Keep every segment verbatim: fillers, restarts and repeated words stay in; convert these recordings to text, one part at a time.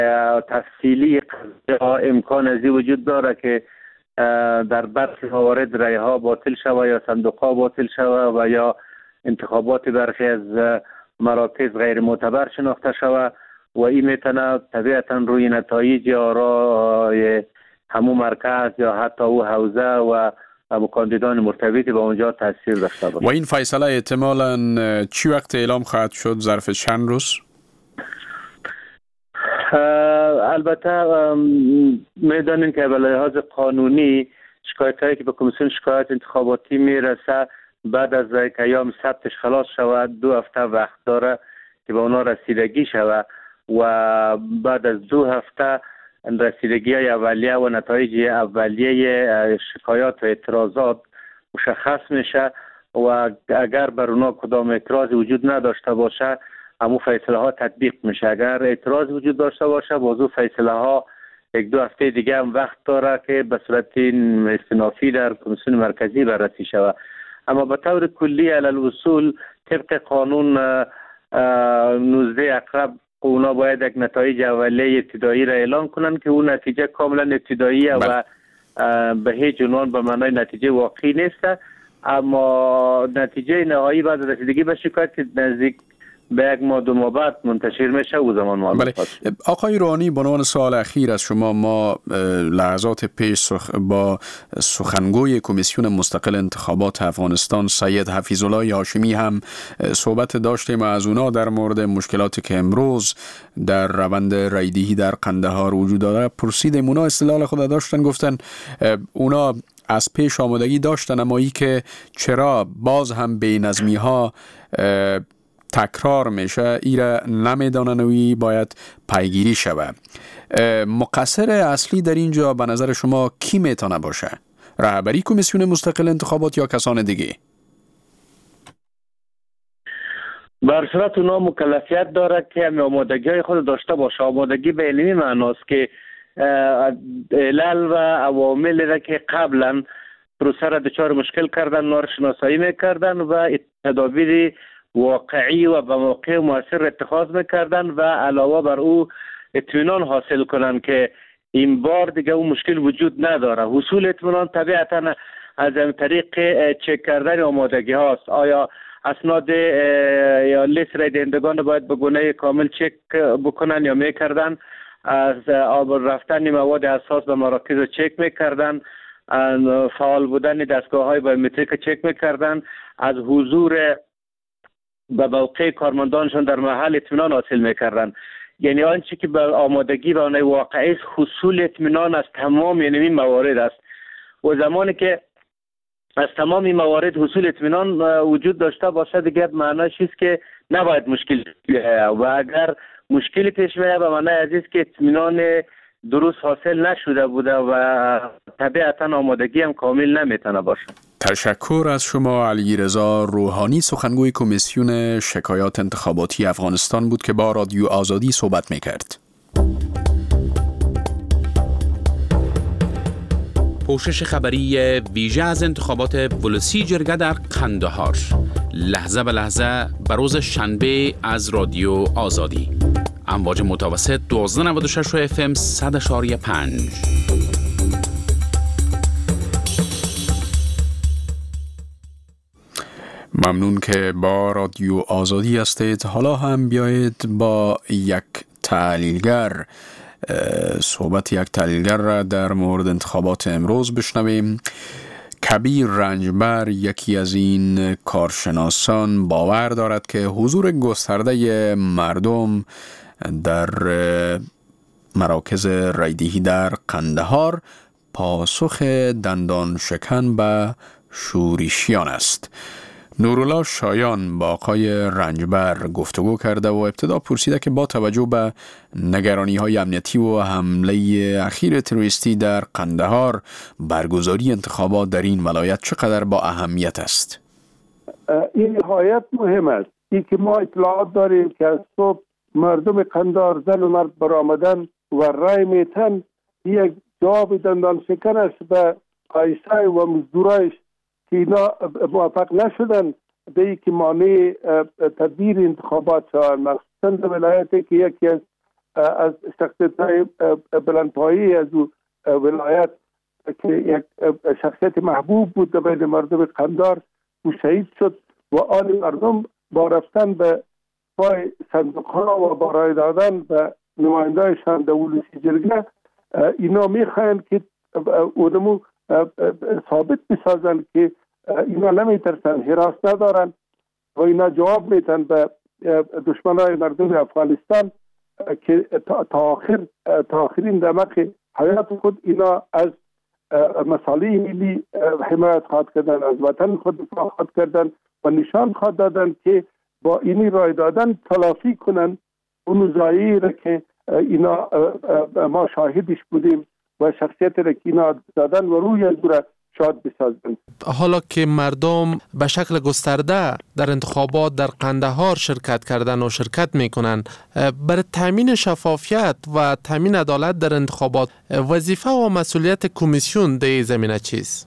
تفصیلی امکان ازی وجود داره که در برخی موارد رای ها باطل شوه یا صندوق ها باطل شوه و یا انتخابات برخی از مراکز غیر معتبر شناخته شوه و این میتونه طبیعتا روی نتایج آرای همون مرکز یا حتی او حوزه و کاندیدان مرتبط به اونجا تاثیر داشته باشه. و این فیصله احتمالاً چی وقت اعلام خواهد شد؟ ظرف چند روز؟ البته میدانیم که به لحاظ قانونی شکایت هایی که به کمیسیون شکایت انتخاباتی میرسه بعد از که ایام ثبتش خلاص شود دو هفته وقت داره که به اونا رسیدگی شود و بعد از دو هفته رسیدگی های اولیه و نتایج اولیه شکایات و اعتراضات مشخص میشه و اگر بر اونا کدام اعتراض وجود نداشته باشه همون فیصله ها تطبیق میشه. اگر اعتراض وجود داشته باشه بازو فیصله ها یک دو هفته دیگه هم وقت داره که به صورت استنافی در کمیسیون مرکزی بررسی شود. اما به طور کلی علی الاصول طبق قانون نوزده اقرب اونا باید یک نتایج اولیه ابتدایی را اعلام کنن که اون نتیجه کاملا ابتداییه و به هیچ عنوان به معنای نتیجه واقعی نیست، اما نتیجه نهایی بعد رسیدگی به شکایت که نزدیک به یک ماه دو ماه بعد منتشر میشه و زمان معلوم بله. آقای روحانی، به عنوان سوال اخیر از شما، ما لحظات پیش سخ... با سخنگوی کمیسیون مستقل انتخابات افغانستان سید حفیظالله هاشمی هم صحبت داشتیم و از اونا در مورد مشکلاتی که امروز در روند رایدهی در قندهار وجود داره پرسیدیم. اونا استدلال خود داشتن، گفتن اونا از پیش آمادگی داشتن اما ای که چرا باز هم بی‌نظمی ها تکرار میشه ایره نمیدانن و ای باید پیگیری شوه. مقصر اصلی در اینجا به نظر شما کی میتونه باشه؟ رهبری کمیسیون مستقل انتخابات یا کسان دیگه؟ بر صورت اونا مکلفیت داره که همه آمادگی های خود داشته باشه. آمادگی به علمی معناست که علل و عوامل را که قبلا پروسه را دچار مشکل کردن نار شناسایی میکردن و تدابیر واقعی و به موقع موثر اتخاذ میکردن و علاوه بر او اطمینان حاصل کنن که این بار دیگه اون مشکل وجود نداره. حصول اطمینان طبیعتا از طریق چک کردن آمادگی هاست. آیا اسناد یا لیست رای دهندگان باید به گونه کامل چک بکنن یا میکردن؟ از آب رفتن مواد اساس به مراکز چک میکردن، فعال بودن دستگاه های بایومتریک چک میکردن، از حضور به موقع کارمندانشون در محل اطمینان حاصل میکردن. یعنی آنچه که به آمادگی به آنهای واقعی است حصول اطمینان از تمام یعنی این موارد است و زمانی که از تمام این موارد حصول اطمینان وجود داشته باشه دیگه معناش است که نباید مشکل بیاید و اگر مشکلی پیش بیاید به معنای عزیز که اطمینان درست حاصل نشده بوده و طبیعتا آمادگی هم کامل نمیتونه باشه. تشکر از شما. علیرضا روحانی، سخنگوی کمیسیون شکایات انتخاباتی افغانستان بود که با رادیو آزادی صحبت میکرد. پوشش خبری ویژه از انتخابات ولسی جرگه در قندهار، لحظه به لحظه بروز شنبه از رادیو آزادی. امواج متوسط دوازده نود و شش و اف ام صد اشاری پنج. ممنون که با رادیو آزادی هستید. حالا هم بیایید با یک تحلیلگر صحبت یک تحلیلگر را در مورد انتخابات امروز بشنویم. کبیر رنجبر، یکی از این کارشناسان، باور دارد که حضور گسترده مردم در مراکز رایدهی در قندهار پاسخ دندان شکن به شورشیان است. نورالله شایان با آقای رنجبر گفتگو کرده و ابتدا پرسیده که با توجه به نگرانی های امنیتی و حمله اخیر تروریستی در قندهار برگزاری انتخابات در این ولایت چقدر با اهمیت است؟ این نهایت مهم است. این که ما اطلاعات داریم که از صبح مردم قندهار زن و مرد برآمدن و رای میتن یک جواب دندان شکن است به قایسای و مزدورایش که اینا موفق نشدن به ای که مانع تدبیر انتخابات شوند، مخصوصا در ولایتی که یکی از از شخصیت‌های بلندپایه‌ای از او ولایت که یک شخصیت محبوب بود در بین مردم قندهار، او شهید شد و آن مردم با رفتن به پای صندوق‌ها و با رای دادن به نماینده‌شان در ولسی جرگه اینا میخواهند که اونمو ثابت بسازند که اینا نمیترسن، حراس ندارن و اینا جواب میتن به دشمنای مردم افغانستان که تا آخر تا آخرین دمق حیات خود اینا از مصالح ملی حمایت خواهد کردن، از وطن خود دفاع خواهد کردن و نشان خواهد دادن که با اینی رای دادن تلافی کنن اون ضایعی را که اینا ما شاهدش بودیم و شخصیت را که اینا دادن و روی از را شاد بسازن. حالا که مردم به شکل گسترده در انتخابات در قندهار شرکت کردن و شرکت میکنن، برای تامین شفافیت و تامین عدالت در انتخابات وظیفه و مسئولیت کمیسیون در این زمینه چیست؟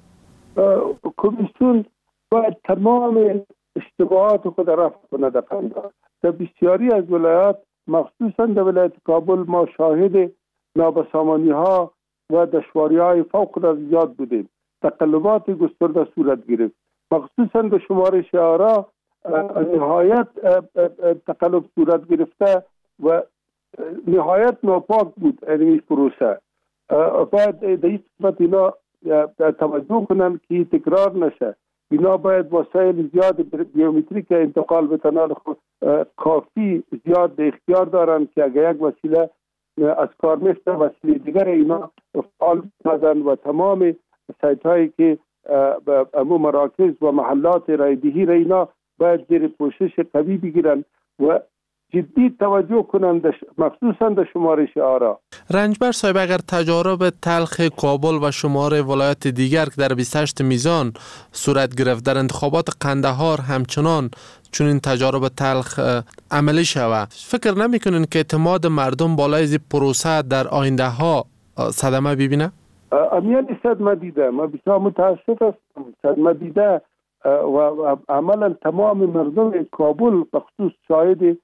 کمیسیون باید تمام اشتباهات خود رفع کنه در قندهار. در بسیاری از ولایات مخصوصا در ولایت کابل ما شاهد نابسامانی ها و دشواری های فوق العاده زیاد بودیم. تقلبات گسترده صورت گرفت، مخصوصا در شمارش آرا نهایت تقلب صورت گرفته و نهایت ناپاک بود این پروسه. باید در این قسمت اینا توجه کنن که تکرار نشه. اینا باید وسایل زیاد بیومتریک انتقال بتنال کافی زیاد به اختیار دارن که اگر یک وسیله از کار میفته وسیله دیگر اینا فعال بسازن و تمام سایت هایی که امو مراکز و محلات رایدهی را اینا باید زیر پوشش قوی بگیرن و جدی توجه کنند مخصوصا در شمارش آرا. رنجبر صاحب، اگر تجارب تلخ کابل و شمار ولایت دیگر که در بیست و هشت میزان صورت گرفت در انتخابات قندهار همچنان چون این تجارب تلخ عملی شود، فکر نمیکنین که اعتماد مردم بالای این پروسه در آینده ها صدمه ببینه؟ امیالی صدمه دیده، ما بسیار متاسف هستم صدمه دیده و عملا تمام مردم کابل بخصوص شاهد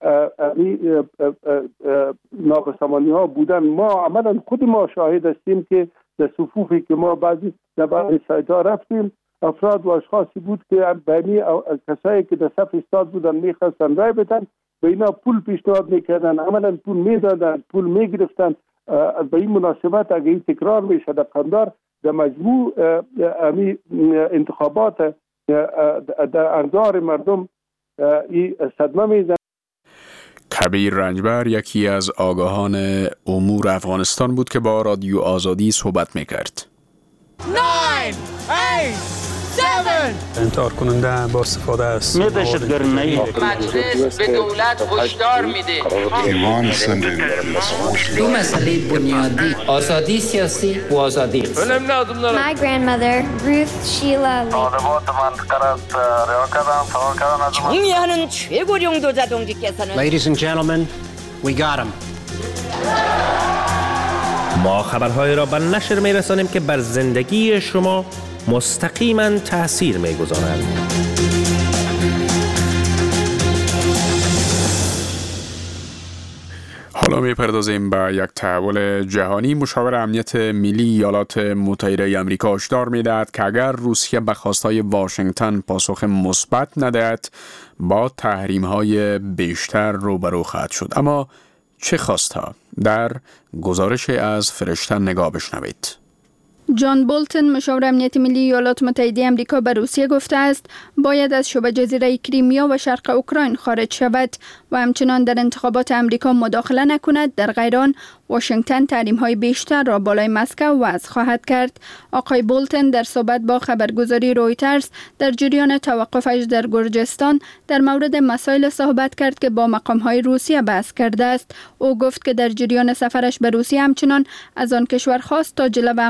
نابسامانی ها بودن. ما عملا خود ما شاهد هستیم که در صفوفی که ما بعضی در بعضی سایت ها رفتیم افراد و اشخاصی بود که بینی کسایی که در صف استاد بودن میخواستن رای بدن به اینا پول پیشنهاد میکردن، عملا پول میدادن، پول میگرفتن. به این مناسبت اگر این تکرار میشه در قندهار در مجموع امی انتخابات در انظار مردم این صدمه میزن. کبیر رنجبر یکی از آگاهان امور افغانستان بود که با رادیو آزادی صحبت میکرد. انتحار کننده با استفاده از دهشتگری مجلس به دولت هشدار میده ایمان سنده دو مسئله بنیادی، آزادی سیاسی و آزادی اقتصادی. My grandmother Ruth Sheila 총리하는 최고령 도자동지께서는 Ladies and gentlemen, we got him. ما خبرهای را به نشر میرسانیم که بر زندگی شما مستقیما تأثیر میگذارند. حالا میپردازیم به یک تحول جهانی. مشاور امنیت ملی ایالات متحده آمریکا هشدار میدهد که اگر روسیه به خواستهای واشنگتن پاسخ مثبت ندهد با تحریم‌های بیشتر روبرو خواهد شد. اما چه خواستها؟ در گزارش از فرشته نگاه بشنوید. جان بولتن مشاور امنیت ملی ایالات متحده آمریکا به روسیه گفته است باید از شبه جزیره کریمیا و شرق اوکراین خارج شود و همچنان در انتخابات آمریکا مداخله نکند. در غیر آن واشنگتن تحریم‌های بیشتر را بالای مسکو وضع خواهد کرد. آقای بولتن در صحبت با خبرگزاری رویترز در جریان توقفش در گرجستان در مورد مسائل صحبت کرد که با مقام‌های روسیه بحث کرده است. او گفت که در جریان سفرش به روسیه همچنان از آن کشور خواست تا جلو عملات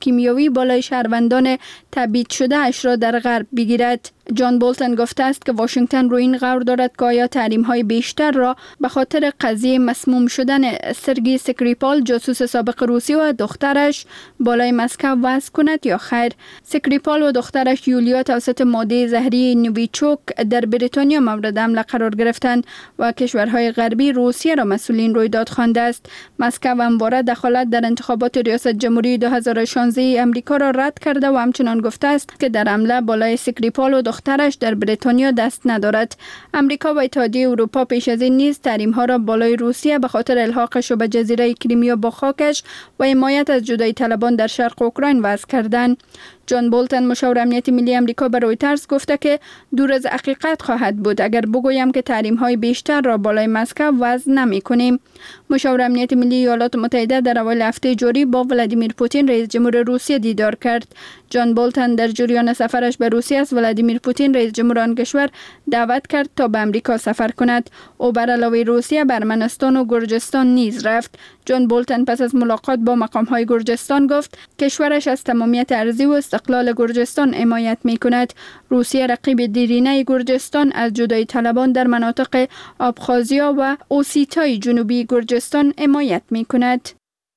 کیمیایی بالای شهروندان تبعید شده اش را در غرب بگیرد. جان بولتن گفته است که واشنگتن روی این غور دارد که آیا تحریم‌های بیشتر را به خاطر قضیه مسموم شدن سرگی سکریپال جاسوس سابق روسیه و دخترش بالای مسکو وضع کند یا خیر. سکریپال و دخترش یولیا توسط ماده زهری نوویچوک در بریتانیا مورد حمله قرار گرفتند و کشورهای غربی روسیه را مسئولین رویداد خوانده است. مسکو همواره دخالت در انتخابات ریاست جمهوری دو هزار و شانزده امریکا را رد کرده و همچنان گفته است که در حمله بالای سکریپال و دخترش در بریتانیا دست ندارد. امریکا و اتحادیه اروپا پیش از این نیز تحریم‌ها را بالای روسیه به خاطر الحاقش به جزیره کریمیا با خاکش و حمایت از جدایی طلبان در شرق اوکراین وضع کردند. جان بولتن مشاور امنیت ملی امریکا به رویترز گفته که دور از حقیقت خواهد بود اگر بگویم که تحریم‌های بیشتر را بالای مسکو وضع نمی‌کنیم. مشاور امنیت ملی ایالات متحده در اوایل هفته جاری با ولادیمیر پوتین رئیس جمهور روسیه دیدار کرد. جان بولتن در جریان سفرش به روسیه از ولادیمیر پوتین رئیس جمهور آن کشور دعوت کرد تا به امریکا سفر کند. او بر علاوه روسیه به ارمنستان و گرجستان نیز رفت. جان بولتن پس از ملاقات با مقام‌های گرجستان گفت کشورش از تمامیت ارضی و استقلال گرجستان حمایت می‌کند. روسیه رقیب دیرینه گرجستان از جدایی طلبان در مناطق آبخازیا و اوسیتای جنوبی گرجستان حمایت می‌کند.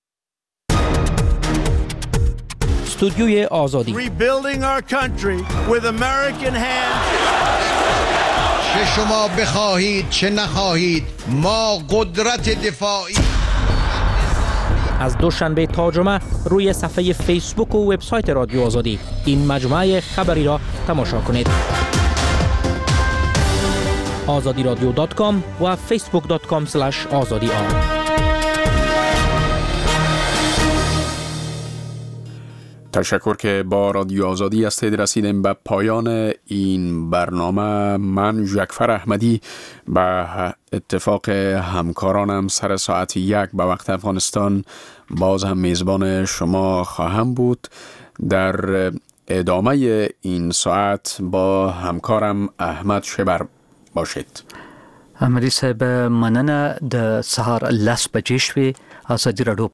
استودیوی آزادی چه شما بخواهید چه نخواهید ما قدرت دفاعی. از دوشنبه تا جمعه روی صفحه فیسبوک و وبسایت رادیو آزادی این مجموعه خبری را تماشا کنید. آزادی رادیو دات کام و فیسبوک دات کام اسلش آزادی آر. تشکر که با رادیو آزادی هستید. رسیدیم به پایان این برنامه. من ژکفر احمدی به اتفاق همکارانم سر ساعت یک به وقت افغانستان باز هم میزبان شما خواهم بود. در ادامه این ساعت با همکارم احمد شبر باشید. احمدی صاحب مننه. د سهار لس بجې شوې. آزادي راډیو